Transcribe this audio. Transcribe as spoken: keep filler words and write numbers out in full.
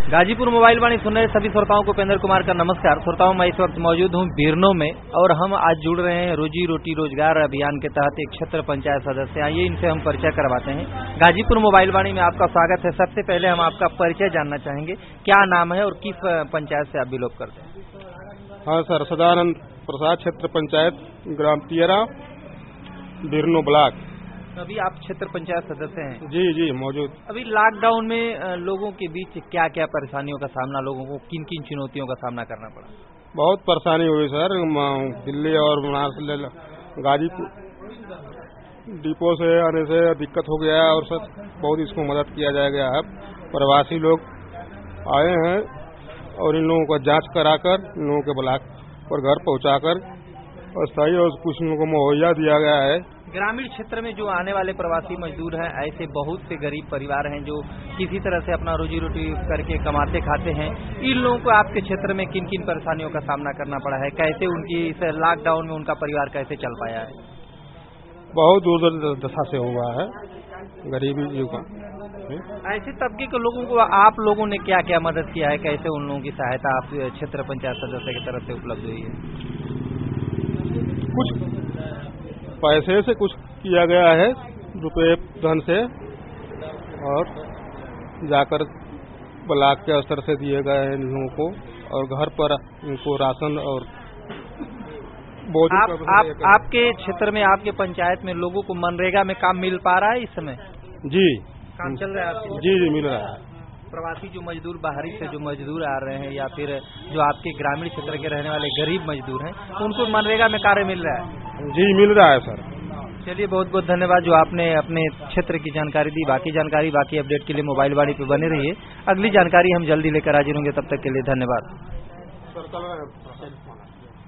Ghazipur mobile वाणी सुन रहे सभी श्रोताओं को उपेंद्र कुमार का नमस्कार। श्रोताओं, मैं इस वक्त मौजूद हूं बिरनो में और हम आज जुड़ रहे हैं रोजी रोटी रोजगार अभियान के तहत एक क्षेत्र पंचायत सदस्य। आइए इनसे हम परिचय करवाते हैं। गाजीपुर मोबाइल वाणी में आपका स्वागत है। सबसे पहले हम आपका परिचय जानना चाहेंगे, क्या नाम है और किस पंचायत से आप बिलोंग करते हैं? हाँ सर, सदानंद प्रसाद, क्षेत्र पंचायत ग्राम तियरा, बिरनो ब्लॉक। अभी आप क्षेत्र पंचायत सदस्य हैं? जी जी मौजूद। अभी लॉकडाउन में लोगों के बीच क्या क्या परेशानियों का सामना, लोगों को किन किन चुनौतियों का सामना करना पड़ा? बहुत परेशानी हुई सर। दिल्ली और गाजीपुर डिपो से आने से दिक्कत हो गया है और सर बहुत इसको मदद किया जा गया है। प्रवासी लोग आए हैं और इन लोगों का जांच कराकर इन लोगों के ब्लॉक पर घर पहुंचाकर अस्थायी और कुछ लोगों को मुहैया दिया गया है। ग्रामीण क्षेत्र में जो आने वाले प्रवासी मजदूर हैं, ऐसे बहुत से गरीब परिवार हैं जो किसी तरह से अपना रोजी रोटी करके कमाते खाते हैं। इन लोगों को आपके क्षेत्र में किन किन परेशानियों का सामना करना पड़ा है? कैसे उनकी इस लॉकडाउन में उनका परिवार कैसे चल पाया है? बहुत दुर्दशा से हुआ है गरीबी युग। ऐसे तबके के लोगों को आप लोगों ने क्या क्या मदद किया है? कैसे उन लोगों की सहायता आप क्षेत्र पंचायत सदस्य की तरफ से उपलब्ध हुई है? कुछ पैसे से कुछ किया गया है, रुपए धन से, और जाकर ब्लॉक के स्तर से दिए गए हैं इन लोगों को, और घर पर इनको राशन और आप, आप, आपके क्षेत्र में, आपके पंचायत में लोगों को मनरेगा में काम मिल पा रहा है इस समय? जी, काम चल रहा है आपके? जी जी मिल रहा है। प्रवासी जो मजदूर बाहरी से जो मजदूर आ रहे हैं या फिर जो आपके ग्रामीण क्षेत्र के रहने वाले गरीब मजदूर हैं, उनको मनरेगा में कार्य मिल रहा है? जी मिल रहा है सर। चलिए, बहुत बहुत धन्यवाद जो आपने अपने क्षेत्र की जानकारी दी। बाकी जानकारी, बाकी अपडेट के लिए मोबाइल वाणी पे बने रहिए। अगली जानकारी हम जल्दी लेकर हाजिर होंगे, तब तक के लिए धन्यवाद।